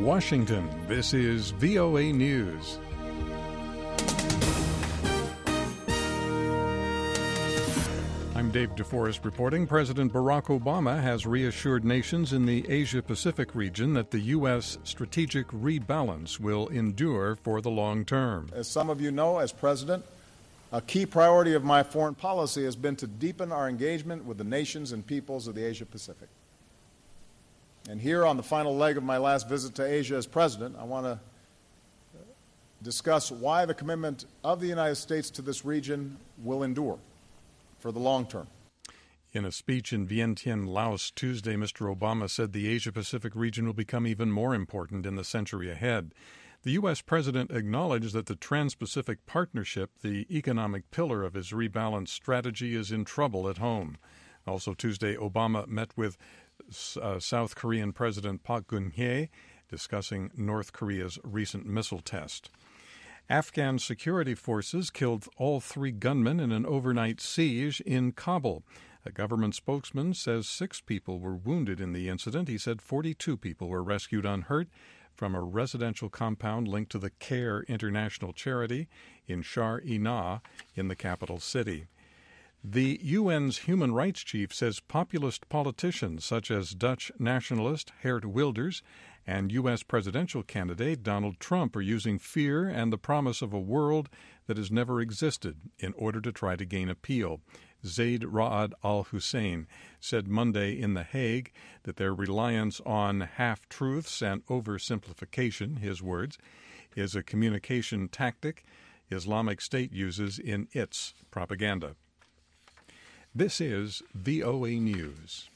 Washington, this is VOA News. I'm Dave DeForest reporting. President Barack Obama has reassured nations in the Asia-Pacific region that the U.S. strategic rebalance will endure for the long term. As some of you know, as president, a key priority of my foreign policy has been to deepen our engagement with the nations and peoples of the Asia-Pacific. And here on the final leg of my last visit to Asia as president, I want to discuss why the commitment of the United States to this region will endure for the long term. In a speech in Vientiane, Laos, Tuesday, Mr. Obama said the Asia-Pacific region will become even more important in the century ahead. The U.S. president acknowledged that the Trans-Pacific Partnership, the economic pillar of his rebalance strategy, is in trouble at home. Also Tuesday, Obama met with South Korean President Park Geun-hye, discussing North Korea's recent missile test. Afghan security forces killed all 3 gunmen in an overnight siege in Kabul. A government spokesman says 6 people were wounded in the incident. He said 42 people were rescued unhurt from a residential compound linked to the CARE International charity in Shar-e-Nah in the capital city. The UN's human rights chief says populist politicians such as Dutch nationalist Geert Wilders and U.S. presidential candidate Donald Trump are using fear and the promise of a world that has never existed in order to try to gain appeal. Zaid Ra'ad al-Hussein said Monday in The Hague that their reliance on half-truths and oversimplification, his words, is a communication tactic Islamic State uses in its propaganda. This is VOA News.